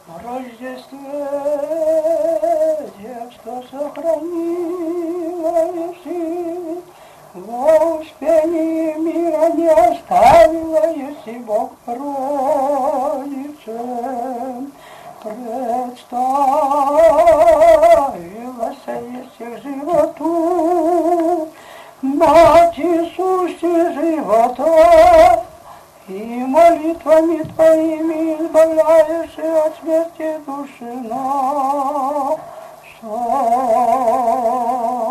Рождестве детство сохранила еси, во успении мира не оставила, еси Бог Родице. Представилась еси животу, Мать Иисусе живота, и молитвами Твоими избавляешь от смерти души наша.